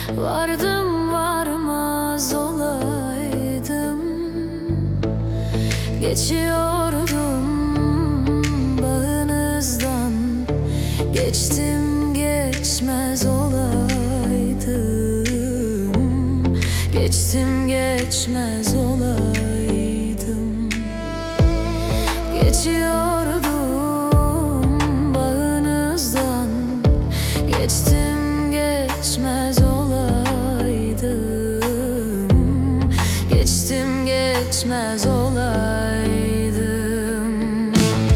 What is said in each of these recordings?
Vardım varmaz olaydım, geçiyordum bağınızdan. Geçtim geçmez olaydım, geçtim geçmez olaydım. Geçiyordum bağınızdan, geçtim geçmez olaydım, geçtim geçmez olaydım.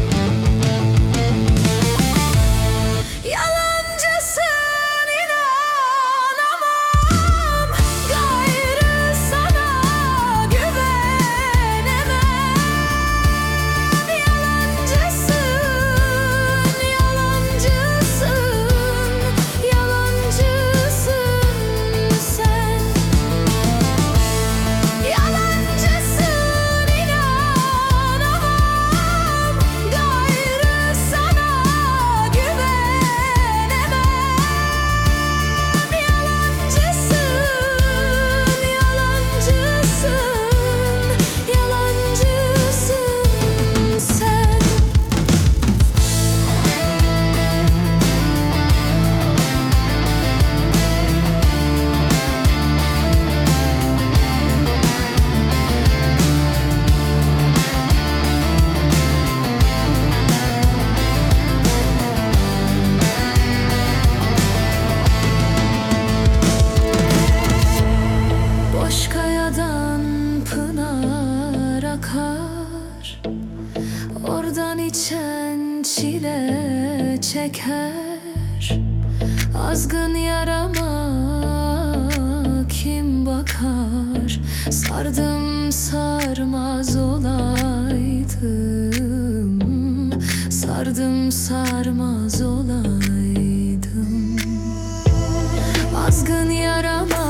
Yalancısın, inanamam, gayrı sana güvenemem. Yalancısın, yalancısın, yalancısın sen. Yalancısın, inanamam, gayrı sana güvenemem. Yalancısın, yalancısın, yalancısın sen. Boş kayadan pınar akar, oradan içen çile çeker. Azgın yarama kim bakar? Sardım sarmaz olaydım, sardım sarmaz olaydım. Azgın yarama